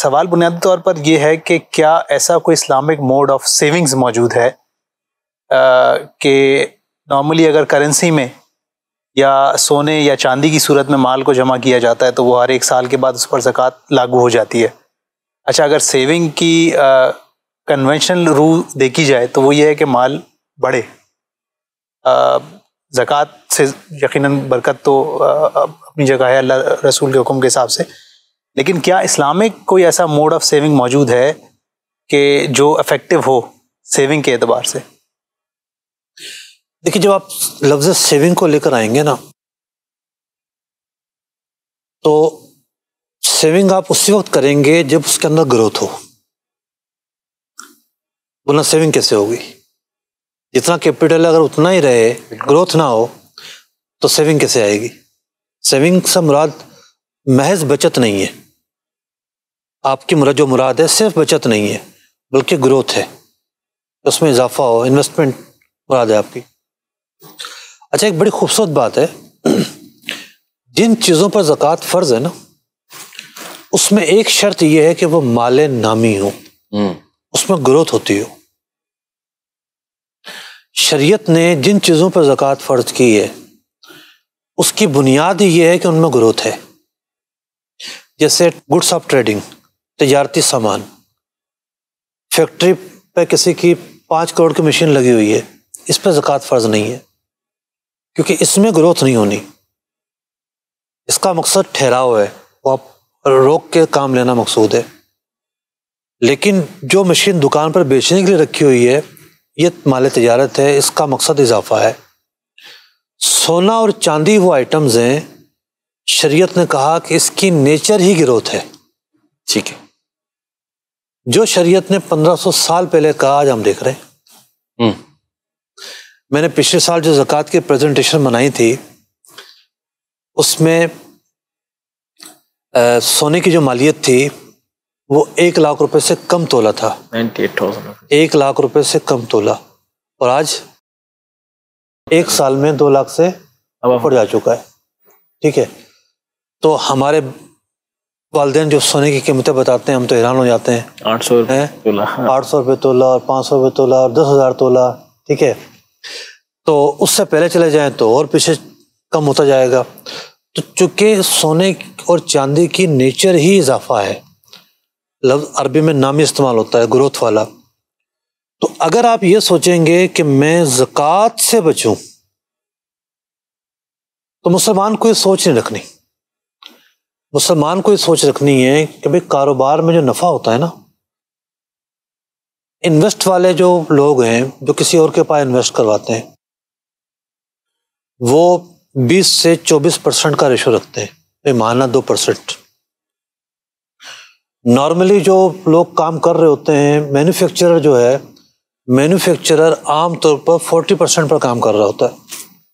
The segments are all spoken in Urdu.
سوال بنیادی طور پر یہ ہے کہ کیا ایسا کوئی اسلامک موڈ آف سیونگز موجود ہے کہ نارملی اگر کرنسی میں یا سونے یا چاندی کی صورت میں مال کو جمع کیا جاتا ہے تو وہ ہر ایک سال کے بعد اس پر زکوٰۃ لاگو ہو جاتی ہے. اچھا اگر سیونگ کی کنونشنل روح دیکھی جائے تو وہ یہ ہے کہ مال بڑھے. زکوٰۃ سے یقیناً برکت تو اپنی جگہ ہے اللہ رسول کے حکم کے حساب سے، لیکن کیا اسلامک کوئی ایسا موڈ آف سیونگ موجود ہے کہ جو افیکٹو ہو سیونگ کے اعتبار سے؟ دیکھیے جب آپ لفظ سیونگ کو لے کر آئیں گے نا تو سیونگ آپ اسی وقت کریں گے جب اس کے اندر گروتھ ہو، ورنہ سیونگ کیسے ہوگی؟ جتنا کیپٹل اگر اتنا ہی رہے، گروتھ نہ ہو تو سیونگ کیسے آئے گی؟ سیونگ سے مراد محض بچت نہیں ہے، آپ کی جو مراد ہے صرف بچت نہیں ہے بلکہ گروتھ ہے، اس میں اضافہ ہو، انویسٹمنٹ مراد ہے آپ کی. اچھا ایک بڑی خوبصورت بات ہے، جن چیزوں پر زکوٰۃ فرض ہے نا اس میں ایک شرط یہ ہے کہ وہ مال نامی ہو، اس میں گروتھ ہوتی ہو. شریعت نے جن چیزوں پر زکوٰۃ فرض کی ہے اس کی بنیاد ہی یہ ہے کہ ان میں گروتھ ہے. جیسے گڈس آف ٹریڈنگ، تجارتی سامان، فیکٹری پہ کسی کی 5 کروڑ کی مشین لگی ہوئی ہے، اس پہ زکوٰۃ فرض نہیں ہے کیونکہ اس میں گروتھ نہیں ہونی. اس کا مقصد ٹھہراؤ ہے، وہ آپ روک کے کام لینا مقصود ہے. لیکن جو مشین دکان پر بیچنے کے لیے رکھی ہوئی ہے یہ مال تجارت ہے، اس کا مقصد اضافہ ہے. سونا اور چاندی وہ آئٹمز ہیں شریعت نے کہا کہ اس کی نیچر ہی گروتھ ہے. ٹھیک ہے، جو شریعت نے 1500 سال پہلے کہا آج ہم دیکھ رہے ہیں. میں نے پچھلے سال جو زکوٰۃ کی پریزنٹیشن بنائی تھی اس میں سونے کی جو مالیت تھی وہ 1 لاکھ روپے سے کم تولہ تھا، 98,000 1 لاکھ روپے سے کم تولہ، اور آج 1 سال میں 2 لاکھ سے اوپر جا چکا ہے. ٹھیک ہے، تو ہمارے والدین جو سونے کی قیمتیں بتاتے ہیں ہم تو حیران ہو جاتے ہیں. 800 روپے تولہ اور 500 روپے تولہ اور 10,000 تولہ. ٹھیک ہے، تو اس سے پہلے چلے جائیں تو اور پیچھے کم ہوتا جائے گا. تو چونکہ سونے اور چاندی کی نیچر ہی اضافہ ہے، لفظ عربی میں نامی استعمال ہوتا ہے گروتھ والا. تو اگر آپ یہ سوچیں گے کہ میں زکوٰۃ سے بچوں تو مسلمان کو یہ سوچ نہیں رکھنی. مسلمان کو یہ سوچ رکھنی ہے کہ بھئی کاروبار میں جو نفع ہوتا ہے نا، انویسٹ والے جو لوگ ہیں جو کسی اور کے پاس انویسٹ کرواتے ہیں وہ 20 سے 24% کا ریشو رکھتے ہیں، ماہانہ 2%. نارملی جو لوگ کام کر رہے ہوتے ہیں، مینوفیکچرر جو ہے، مینوفیکچرر عام طور پر 40% پر کام کر رہا ہوتا ہے،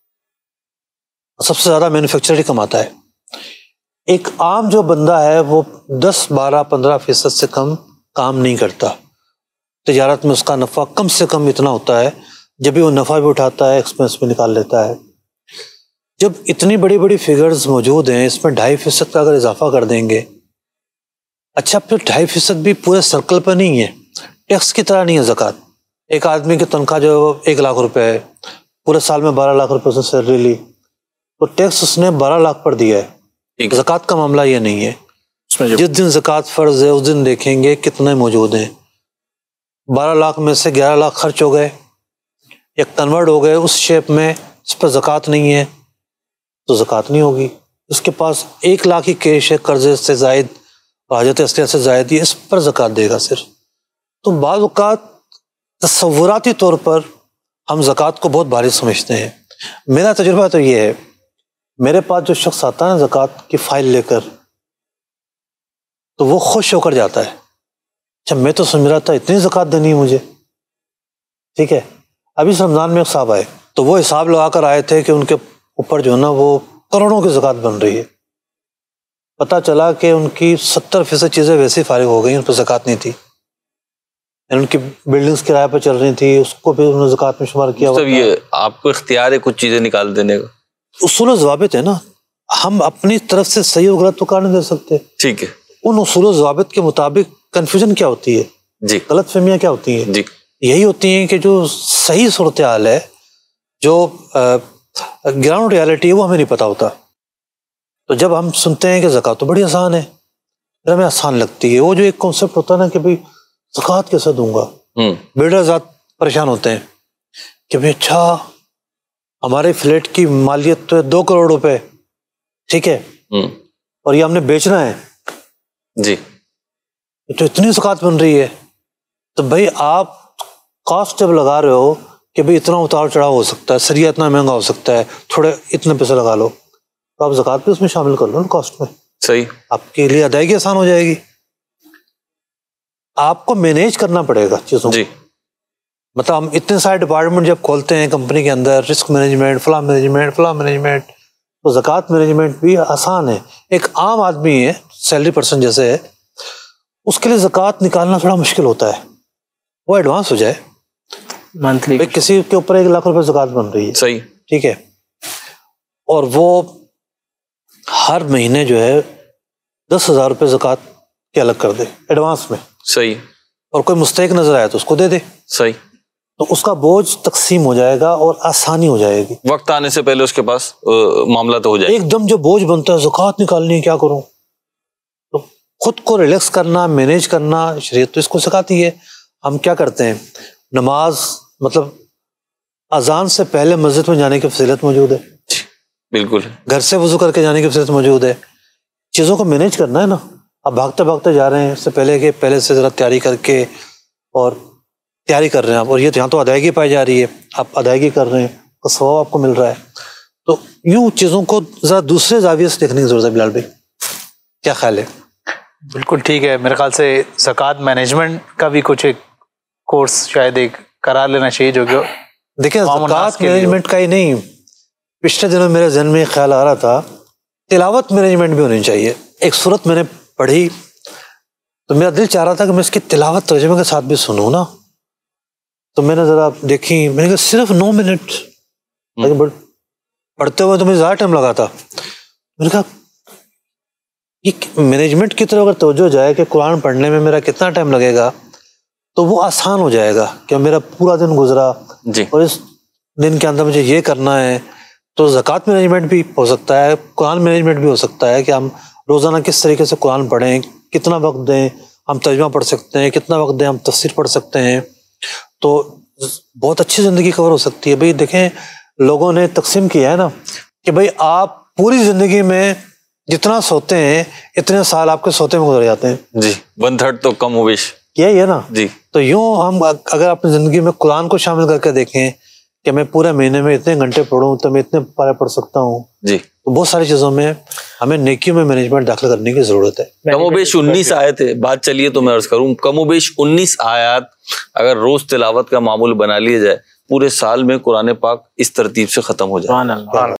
سب سے زیادہ مینوفیکچرر ہی کماتا ہے. ایک عام جو بندہ ہے وہ 10, 12, 15% سے کم کام نہیں کرتا. تجارت میں اس کا نفع کم سے کم اتنا ہوتا ہے، جب بھی وہ نفع بھی اٹھاتا ہے ایکسپنس بھی نکال لیتا ہے. جب اتنی بڑی بڑی فگرز موجود ہیں، اس میں 2.5% کا اگر اضافہ کر دیں گے، اچھا پھر 2.5% بھی پورے سرکل پر نہیں ہے، ٹیکس کی طرح نہیں ہے زکوٰۃ. ایک آدمی کی تنخواہ جو ہے 1 لاکھ روپے ہے، پورے سال میں 12 لاکھ روپے اس نے سیلری لی، تو ٹیکس اس نے 12 لاکھ پر دیا ہے. زکوٰۃ کا معاملہ یہ نہیں ہے. جس دن زکوٰۃ فرض ہے اس دن دیکھیں گے کتنے موجود ہیں. 12 لاکھ میں سے 11 لاکھ خرچ ہو گئے یا کنورٹ ہو گئے اس شیپ میں، اس پر زکوٰۃ نہیں ہے تو زکوٰۃ نہیں ہوگی. اس کے پاس 1 لاکھ ہی کیش ہے، قرضے سے زائد، حاجت اصلیہ سے زائد، یہ اس پر زکوٰۃ دے گا صرف. تو بعض اوقات تصوراتی طور پر ہم زکوٰۃ کو بہت بھاری سمجھتے ہیں. میرا تجربہ تو یہ ہے، میرے پاس جو شخص آتا ہے نا زکوٰۃ کی فائل لے کر، تو وہ خوش ہو کر جاتا ہے. اچھا میں تو سمجھ رہا تھا اتنی زکوٰۃ دینی ہے مجھے. ٹھیک ہے، ابھی اس رمضان میں ایک صاحب آئے تو وہ حساب لگا کر آئے تھے کہ ان کے اوپر جو ہے نا وہ کروڑوں کی زکوٰۃ بن رہی ہے. پتہ چلا کہ ان کی 70% چیزیں ویسے ہی فارغ ہو گئیں، ان پہ زکوٰۃ نہیں تھی. ان کی بلڈنگز کرایہ پہ چل رہی تھی، اس کو بھی انہوں نے زکوٰۃ میں شمار کیا. یہ آپ کو اختیار ہے کچھ چیزیں نکال دینے کا، اصول و ضوابط ہے نا. ہم اپنی طرف سے صحیح و غلط تو کہاں نہیں دے سکتے. ٹھیک ہے، ان اصول و ضوابط کے مطابق کنفیوژن کیا ہوتی ہے, جی غلط فہمیاں کیا ہوتی ہیں, جی یہی ہوتی ہیں کہ جو صحیح صورتحال ہے, جو گراؤنڈ ریالٹی ہے, وہ ہمیں نہیں پتہ ہوتا. تو جب ہم سنتے ہیں کہ زکوٰۃ تو بڑی آسان ہے, پھر ہمیں آسان لگتی ہے. وہ جو ایک کانسیپٹ ہوتا ہے نا کہ بھئی زکوٰۃ کیسے دوں گا, بلڈر ذات پریشان ہوتے ہیں کہ بھئی اچھا ہمارے فلیٹ کی مالیت تو ہے 2 کروڑ روپے, ٹھیک ہے, اور یہ ہم نے بیچنا ہے, جی تو اتنی زکوٰۃ بن رہی ہے. تو بھائی آپ کاسٹ جب لگا رہے ہو کہ بھئی اتنا اتار چڑھاؤ ہو سکتا ہے, سریا اتنا مہنگا ہو سکتا ہے, تھوڑے اتنے پیسے لگا لو, تو آپ زکوٰۃ بھی اس میں شامل کر لو نا کاسٹ میں, صحیح, آپ کے لیے ادائیگی آسان ہو جائے گی. آپ کو مینیج کرنا پڑے گا چیزوں, جی مطلب ہم اتنے سارے ڈپارٹمنٹ جب کھولتے ہیں کمپنی کے اندر, رسک مینجمنٹ, فلاں مینجمنٹ, تو زکوٰۃ مینجمنٹ بھی آسان ہے. ایک عام آدمی ہے, سیلری پرسن جیسے ہے, اس کے لیے زکوٰۃ نکالنا تھوڑا مشکل ہوتا ہے. وہ ایڈوانس ہو جائے منتھلی, کسی کے اوپر 1 لاکھ روپے زکوٰۃ بن رہی ہے, صحیح, ٹھیک ہے, اور وہ ہر مہینے جو ہے 10,000 روپے زکوٰۃ کے الگ کر دے ایڈوانس میں, صحیح, اور کوئی مستحق نظر آیا تو اس کو دے دے, صحیح, تو اس کا بوجھ تقسیم ہو جائے گا اور آسانی ہو جائے گی. وقت آنے سے پہلے اس کے پاس معاملہ تو ہو جائے. ایک دم جو بوجھ بنتا ہے زکوٰۃ نکالنی ہے, کیا کروں, تو خود کو ریلیکس کرنا, مینیج کرنا, شریعت تو اس کو سکھاتی ہے. ہم کیا کرتے ہیں, نماز مطلب اذان سے پہلے مسجد میں جانے کی فضیلت موجود ہے, بالکل, گھر سے وضو کر کے جانے کی فضیلت موجود ہے. چیزوں کو مینیج کرنا ہے نا. اب بھاگتے بھاگتے جا رہے ہیں, اس سے پہلے کہ پہلے سے ذرا تیاری کر کے, اور تیاری کر رہے ہیں آپ, اور یہ یہاں تو ادائیگی پائی جا رہی ہے, آپ ادائیگی کر رہے ہیں, تو ثواب آپ کو مل رہا ہے. تو یوں چیزوں کو ذرا دوسرے زاویے سے دیکھنے کی ضرورت ہے. بلال بھائی کیا خیال ہے؟ بالکل ٹھیک ہے. میرے خیال سے زکوٰۃ مینجمنٹ کا بھی کچھ ایک کورس شاید ایک قرار لینا چاہیے, جو کہ دیکھیں زکوٰۃ مینجمنٹ کا ہی نہیں, پچھلے دنوں میرے ذہن میں خیال آ رہا تھا تلاوت مینجمنٹ بھی ہونی چاہیے. ایک صورت میں نے پڑھی تو میرا دل چاہ رہا تھا کہ میں اس کی تلاوت ترجمے کے ساتھ بھی سنوں نا. تو میں نے ذرا دیکھی, میں نے کہا صرف 9 منٹ, پڑھتے ہوئے تو مجھے زیادہ ٹائم لگا تھا. میں نے کہا یہ مینجمنٹ کی طرف اگر توجہ جائے کہ قرآن پڑھنے میں میرا کتنا ٹائم لگے گا, تو وہ آسان ہو جائے گا کہ میرا پورا دن گزرا, جی, اور اس دن کے اندر مجھے یہ کرنا ہے. تو زکوٰۃ مینجمنٹ بھی ہو سکتا ہے, قرآن مینجمنٹ بھی ہو سکتا ہے کہ ہم روزانہ کس طریقے سے قرآن پڑھیں, کتنا وقت دیں, ہم ترجمہ پڑھ سکتے ہیں, کتنا وقت دیں ہم تفسیر پڑھ سکتے ہیں. تو بہت اچھی زندگی کور ہو سکتی ہے. بھئی دیکھیں لوگوں نے تقسیم کیا ہے نا کہ بھئی آپ پوری زندگی میں جتنا سوتے ہیں اتنے سال آپ کے سوتے میں گزر جاتے ہیں. جی, 1/3 تو کم و بیش, کیا ہی ہے نا. جی, تو یوں ہم اگر اپنی زندگی میں قرآن کو شامل کر کے دیکھیں کہ میں پورے مہینے میں اتنے گھنٹے پڑھوں تو میں اتنے پارے پڑھ سکتا ہوں, جی, تو بہت ساری چیزوں میں ہمیں نیکیوں میں مینجمنٹ داخل کرنے کی ضرورت ہے. کم و بیش 19 آیت ہے. بات چلیے تو میں عرض کروں, کم و بیش 19 آیات اگر روز تلاوت کا معمول بنا لیا جائے, پورے سال میں قرآن پاک اس ترتیب سے ختم ہو جائے.